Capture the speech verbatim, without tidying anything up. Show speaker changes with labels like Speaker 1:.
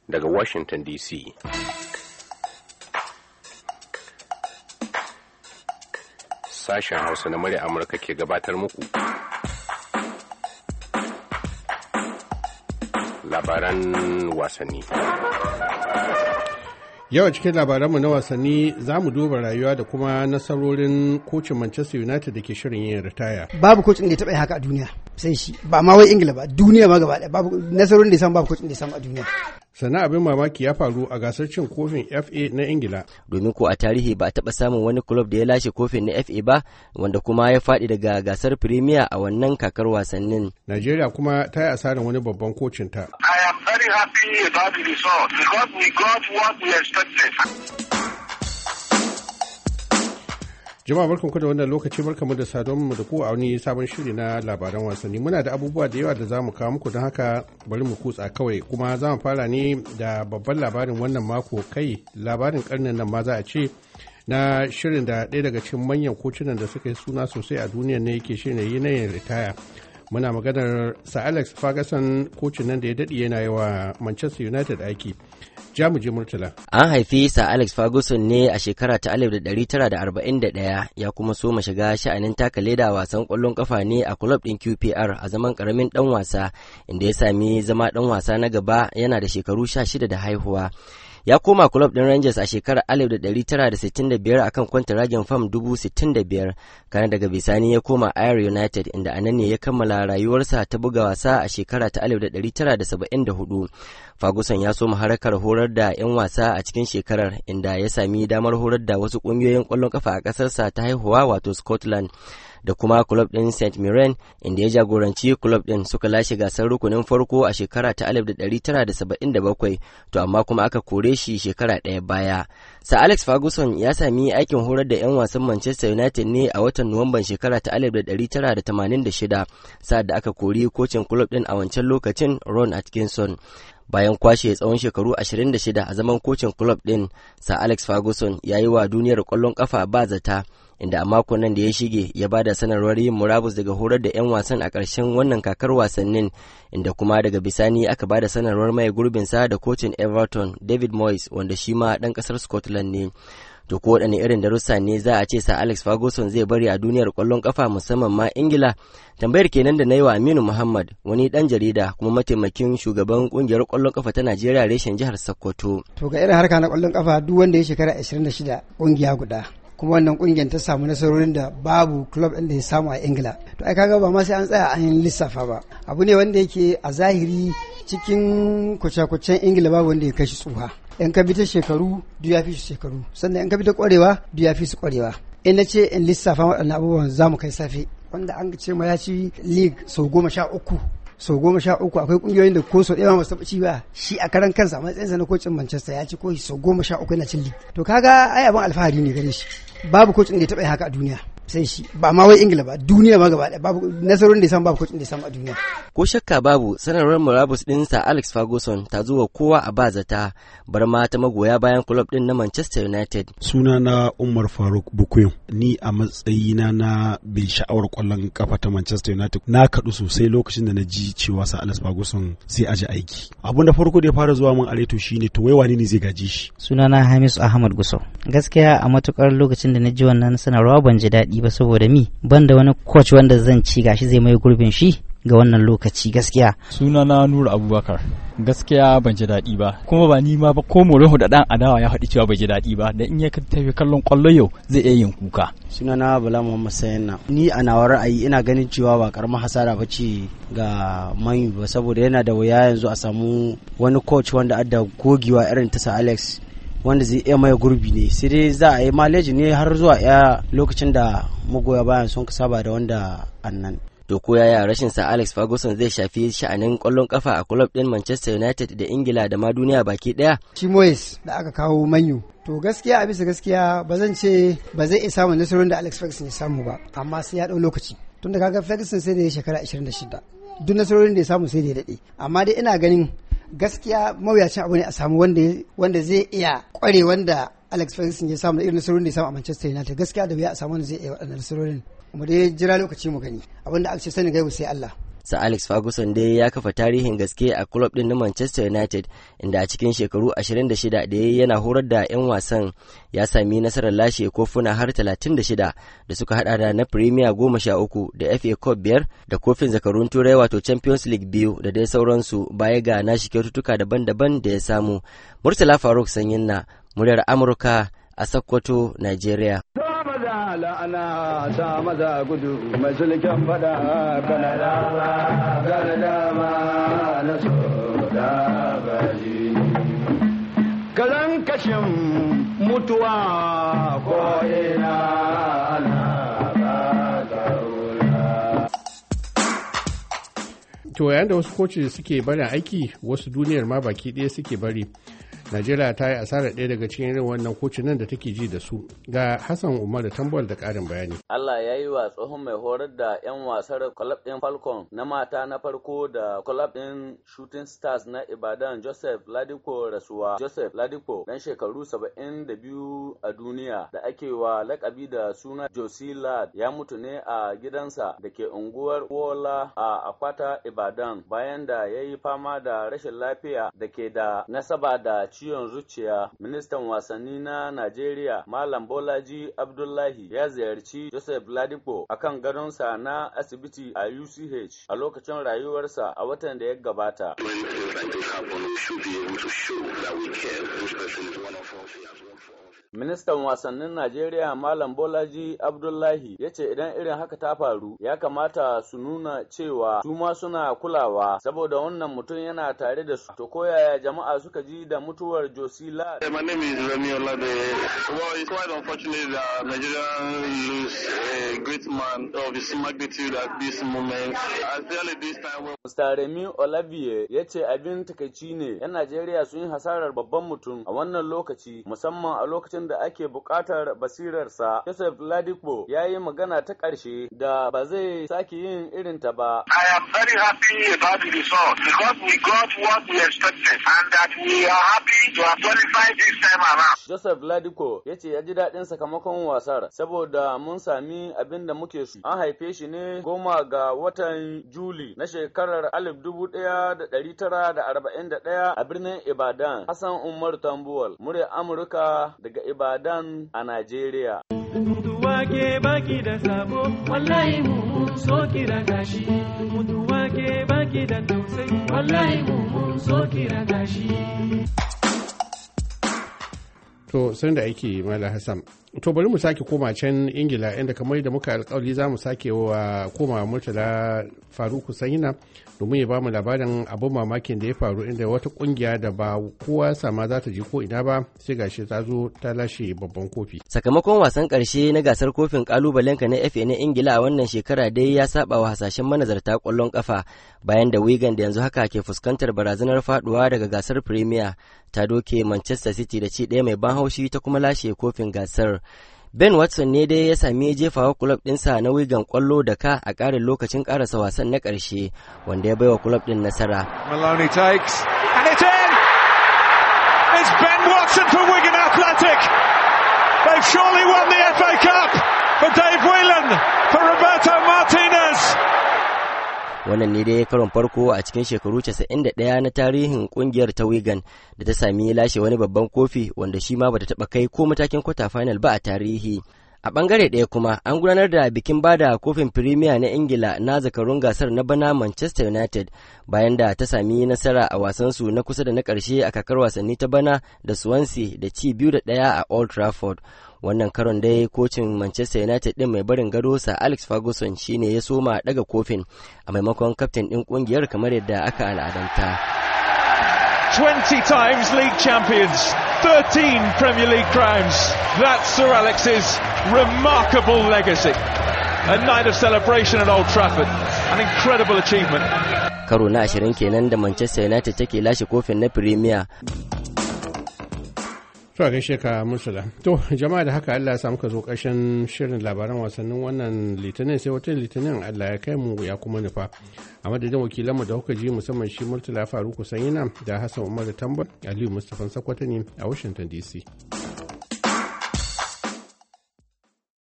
Speaker 1: daga Washington D C. Sashen Hausa na murya Amurka ke gabatar muku labaran wasanni.
Speaker 2: Yau a cikin labaranmu na wasanni za mu duba rayuwa da kuma nasarorin kocin Manchester United da ke shirin yin ritaya.
Speaker 3: Babu kocin da ya taɓa haka a duniya sai shi, ba ma wai Ingila ba, duniya ma gaba ɗaya babu nasarorin da ya samu, babu kocin da ya samu a duniya.
Speaker 2: Sannan abin mamaki ya faru a gasar cin kofin F A na Ingila.
Speaker 4: Domin ko a tarihi ba a taɓa samun wani kulob da ya lashe kofin na F A ba, wanda kuma ya faɗi daga gasar Premier a wannan kakar wasannin.
Speaker 2: Najeriya kuma ta yi asarar wani babban kocin ta.
Speaker 5: I am very happy about the result because we got what we expected.
Speaker 2: Jama'a barkanku da wannan lokaci, barkamu da saduwa da ku a wani sabon shiri na labaran wasanni. Muna da abubuwa da yawa da za mu kawo muku, don haka bari mu kutsa kawai. Kuma za mu fara ne da babban labarin wannan mako, kai labarin karnin nan ma za a ce, na shirin da ɗaya daga cikin manyan kocinan da suka yi suna sosai a duniya ne yake shirin yi na yin ritaya. Muna maganar Sir Alex Ferguson, kocin nan da ya daɗe yana yi wa Manchester United aiki. Jamuje Murtala.
Speaker 4: An haifi Sir Alex Ferguson ne a shekara ta alif da ɗari tara da arba'in da ɗaya, ya kuma so ma shiga sha'anin taka leda wasan ƙwallon ƙafa ne a kulob ɗin Q P R a zaman ƙaramin ɗan wasa, inda ya sami zama ɗan wasa na gaba yana da shekaru sha shida da haihuwa. Ya koma kulob ɗin Rangers a shekarar alif da ɗari tara da sittin da biyar akan kwantaragin fam dubu sittin da biyar, kana daga bisani ya koma Ayr United, inda anan ne ya kammala rayuwarsa ta buga wasa a shekara ta alif da ɗari tara da saba'in da hudu. Ferguson ya soma harakar horar da 'yan wasa a cikin shekarar, inda ya sami damar horar da wasu ƙungiyoyin ƙwallon ƙafa a ƙasarsa ta haihuwa wato Scotland, da kuma kulob ɗin Saint Mirren, inda ya jagoranci kulob ɗin suka lashe gasar rukunin farko a shekara ta alif da ɗari tara da saba'in da bakwai, to amma kuma aka kore shi shekara ɗaya baya. Sir Alex Ferguson ya sami aikin horar da 'yan wasan Manchester United ne a watan Nuwamban shekara ta alif da ɗari tara da tamanin da shida, sa'ad da aka kori kocin kulob ɗin a wancan lokacin, Ron Atkinson. Bayan kwashe tsawon shekaru ashirin da shida a zaman kocin kulob ɗin, Sir Alex Ferguson ya yi wa duniyar ƙwallon ƙafa ba zata, inda a makon nan da ya shige ya ba da sanarwar yin murabus daga horar da 'yan wasan a ƙarshen wannan kakar wasannin, inda kuma daga bisani aka ba da sanarwar mai gurbinsa da kocin Everton David Moyes, wanda shi ma ɗan ƙasar Scotland ne. To ko waɗanne irin darussa ne za a ce Sir Alex Ferguson zai bari a duniyar ƙwallon ƙafa musamman ma Ingila? Tambayar kenan da na yi wa Aminu Muhammad, wani ɗan jarida kuma mataimakin shugaban ƙungiyar ƙwallon ƙafa ta Najeriya reshen jihar Sokoto.
Speaker 3: To ga irin harka na ƙwallon ƙafa, duk wanda ya shekara ashirin da shida ƙungiya guda, kuma wannan ƙungiyar ta samu nasarorin da babu club ɗin da ya samu a Ingila, to ai kaga ba ma sai an tsaya an yi lissafa ba. Abu ne wanda yake a zahiri cikin kwace-kwacen Ingila babu wanda ya kai shi tsuha. In ka bi ta shekaru, duk ya fi su shekaru, sannan in ka bi ta ƙwarewa, duk ya fi su ƙwarewa. In na ce in lissafa waɗannan abubuwan za mu kai safe, wanda an ce ma ya ci league sau goma sha uku. sau goma sha uku akwai kungiyoyin da ko sau ɗaya ba su taɓa ci ba, shi a karan kansa a matsayinsa na kocin Manchester ya ci ko sau goma sha uku yana cin league. To kaga ai abin alfahari ne gare shi, babu kocin da ya taɓa haka a duniya sai shi, ba ma wai Ingila ba, duniya ma gaba ɗaya babu nasarorin da ya samu, babu kocin da ya samu a duniya.
Speaker 4: Ko shakka babu, sanarwar murabus ɗin Sir Alex Ferguson ta zuwa kowa a bazata, bar ma ta magoya bayan kulob ɗin na Manchester United.
Speaker 6: Suna na Umar Faruk Bukuyin, ni a matsayina na bin sha'awar ƙwallon kafa ta Manchester United na kaɗu sosai lokacin da na ji cewa Sir Alex Ferguson sai aje aiki. Abun da farko da ya fara zuwa min a reto shine to wai wani ne zai gaji shi.
Speaker 7: Suna na Hamisu Ahmad Gusau. Gaskiya a matukar lokacin da na ji wannan sanarwa ban ji daɗi ba, saboda mi ban da wani coach wanda zan ci gashi zai mai gurbin shi ga wannan lokaci gaskiya.
Speaker 8: Suna na Nura Abubakar. Gaskiya ban ji daɗi ba, kuma ba ni ma ba, ko Mourinho da ɗan adawa ya faɗi cewa bai ji daɗi ba, da in ya tafi kallon ƙwallo yau zai iya yin kuka.
Speaker 9: Suna na Bala Muhammad Sayanna. Ni a nawa ra'ayi ina ganin cewa ba karamar hasara ba ce ga Man ba, saboda yana da wuya yanzu a samu wani coach wanda adda gogewa irin ta Sir Alex wanda zai iya mai gurbi ne, sai dai za a yi maleji ne har zuwa ya lokacin da magoya bayan sun ka saba da wanda annan.
Speaker 4: To ko yaya rashin Sir Alex Ferguson zai shafi sha'anin ƙwallon ƙafa a club ɗin Manchester United da Ingila da ma duniya baki ɗaya?
Speaker 3: Shi Moyes da aka kawo manyu, to gaskiya a bisa gaskiya ba zan ce ba zai iya samun nasarorin da Alex Ferguson ya samu ba, amma sai ya ɗau lokaci. Tun da kaga Ferguson sai da ya shekara ashirin da shida, duk nasarorin da ya samu sai da ya daɗe, amma dai ina ganin gaskiya mawuyacin abu ne a samu wanda wanda zai iya kware wanda Alex Ferguson ya samu da irin nasarorin da ya samu a Manchester United. Gaskiya da wuya a samu wanda zai iya waɗannan nasarorin. Mu dai jira lokaci mu gani, abinda aka ce sani gaibu sai Allah.
Speaker 4: Sir Alex Ferguson dai ya kafa tarihin gaske a club din na Manchester United, inda a cikin shekaru ashirin da shida da yayi yana horar da 'yan wasan ya sami nasarar lashe kofuna har talatin da shida da suka hada da na Premier goma sha uku da F A Cup biyar da kofin zakarun Turai wato Champions League biyu da dai sauransu, baya ga nashi kyaututtuka daban-daban da ya samu. Murtala Faruk Sanyinna, muryar Amurka a Sokoto, Nigeria.
Speaker 10: La'ana ta maza gudu mai sulken fada kana dama kana dama na so da gaji kalan kashin mutuwa ko ina ana ba
Speaker 2: to yayin da wasu koci suke barin aiki, wasu duniyar ma baki ɗaya suke bari. Najeriya ta yi asarar ɗaya daga cikin irin wannan kocin nan da take ji da su. Ga Hassan Umar da Tambol da ƙarin bayani.
Speaker 11: Allah ya yi wa tsohon mai horar da 'yan wasar club ɗin Falcon na mata na farko da club ɗin Shooting Stars na Ibadan Joseph Ladipo rasuwa. Joseph Ladipo ɗan shekaru saba'in da biyu a duniya da ake wa lakabi da suna Josie Lad ya mutu ne a gidansa da ke unguwar Wola a Akwata Ibadan bayan da ya yi fama da rashin lafiya da ke da nasaba da ciwon zuciya. Ministan wasanni na Najeriya Malam Bolaji Abdullahi ya ziyarci Joseph Ladipo akan gadonsa na asibiti a U C H a lokacin rayuwarsa a watan da ya gabata. Ministan wasannin Najeriya Malam Bolaji Abdullahi ya ce idan irin haka ta faru ya kamata su nuna cewa su ma suna kulawa saboda wannan mutum yana tare da su. To koyaya jama'a suka ji da mutuwar Josie Lad?
Speaker 5: My name is Remy Olade. Well, it's quite unfortunate that Nigeria lose a great man of his magnitude at this moment. Especially this time when...
Speaker 11: Mister Remy Olabie ya ce abin takaici ne 'yan Najeriya sun yi hasarar babban mutum a wannan lokaci, musamman a lokacin da ake buƙatar basirarsa. Joseph Ladipo ya yi magana ta ƙarshe da ba zai sake yin irin ta ba.
Speaker 5: I am very happy about the result because we got what we expected and that we are happy to have qualified this time around.
Speaker 11: Joseph Ladipo ya ce ya ji daɗin sakamakon wasar saboda mun sami abin da muke so. An haife shi ne goma ga watan Juli na shekarar alif dubu ɗaya da ɗari tara da arba'in da ɗaya a birnin Ibadan. Hassan Umar Tambuwal, muryar Amurka daga Ibadan a Najeriya.
Speaker 12: Mutuwa ke baki da sabo, wallahi mun so kira gashi. Mutuwa ke baki da tausayi, wallahi mun so kira gashi.
Speaker 2: To sun da aiki Mala Hassan. To bari mu sake koma can Ingila inda kamar da muka alƙawari za mu sake wa koma Murtala Faruku Sanyina domin ya ba mu labarin abin mamakin da ya faru inda wata kungiya da ba kowa sama za ta je ko ina ba sai gashi ta zo ta lashe babban kofi.
Speaker 4: Sakamakon wasan ƙarshe na gasar kofin kalubalenka na F A na Ingila a wannan shekara dai ya saba wa hasashen manazarta ƙwallon ƙafa bayan da Wigan da yanzu haka ke fuskantar barazanar faduwa daga gasar Premier ta doke Manchester City da ci ɗaya mai ban haushi ta kuma lashe kofin gasar. Ben Watson ne dai ya sami jefawa kulob ɗinsa na Wigan ƙwallo da ka a ƙarin lokacin ƙarasa wasan na ƙarshe wanda ya baiwa kulob ɗin nasara.
Speaker 13: Maloney takes and it's in! It's Ben Watson for Wigan Athletic! They've surely won the F A Cup for Dave Whelan, for Roberto Martinez!
Speaker 4: Wannan ne dai karon farko a cikin shekaru casa'in da ɗaya na tarihin kungiyar ta Wigan da ta sami lashe wani babban kofi wanda shi ma bata taba kai ko matakin kwata final ba a tarihi. A bangare ɗaya kuma an gudanar da bikin bada kofin Premier na Ingila na zakarun gasar na bana Manchester United bayan da ta sami nasara a wasansu na kusa da na ƙarshe a kakar wasanni ta bana da Swansea da ci biyu da ɗaya a Old Trafford. Wannan karon dai kocin Manchester United din mai barin gado Sir Alex Ferguson shine ya soma daga kofin a maimakon kaftin din kungiyar kamar yadda aka al'adanta.
Speaker 13: twenty times league champions, thirteen Premier League crowns. That's Sir Alex's remarkable legacy. A night of celebration at Old Trafford. An incredible achievement.
Speaker 4: Karo na ashirin kenan da Manchester United take lashe kofin na Premier.
Speaker 2: To a gaishe ka Mursala. To jama'a da haka Allah ya samu ka zo ƙarshen shirin labaran wasannin wannan litinin sai wata litinin Allah ya kai mu ya kuma nufa. A madadin wakilanmu da kuka ji musamman shi Murtala Faruku Sanyina da Hassan Umar Tambar, Aliyu Mustapha Sakwata ne a Washington D C.